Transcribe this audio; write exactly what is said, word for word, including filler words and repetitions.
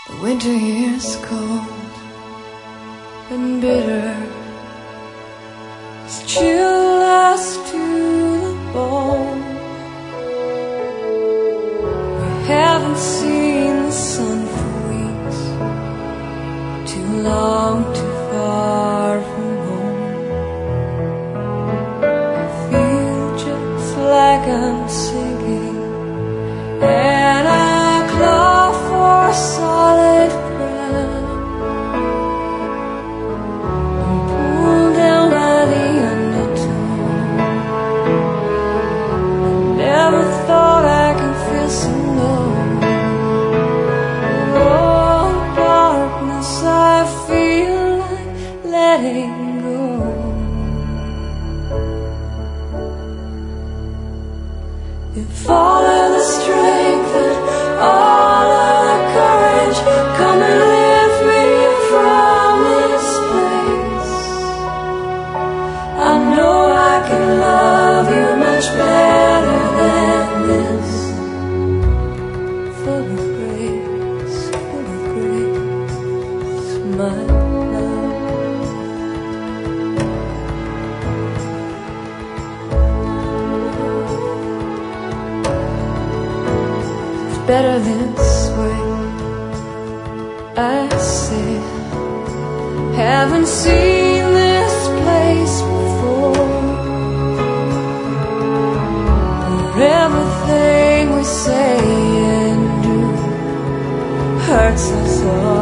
The winter is cold and bitter, it's chill us to the bone. We haven't seen the sun for weeks, too long, too far from home. I feel just like I'm sinking, and I claw for solid ground. I'm pulled down by the undertow. I never thought I could feel so low. Oh, darkness, I feel like letting go. If all of the strength and all of the courage come and lift me from this place, I know I can love you much better than this. Full of grace, full of grace, my love. Better this way, I say. Haven't seen this place before, where everything we say and do hurts us all.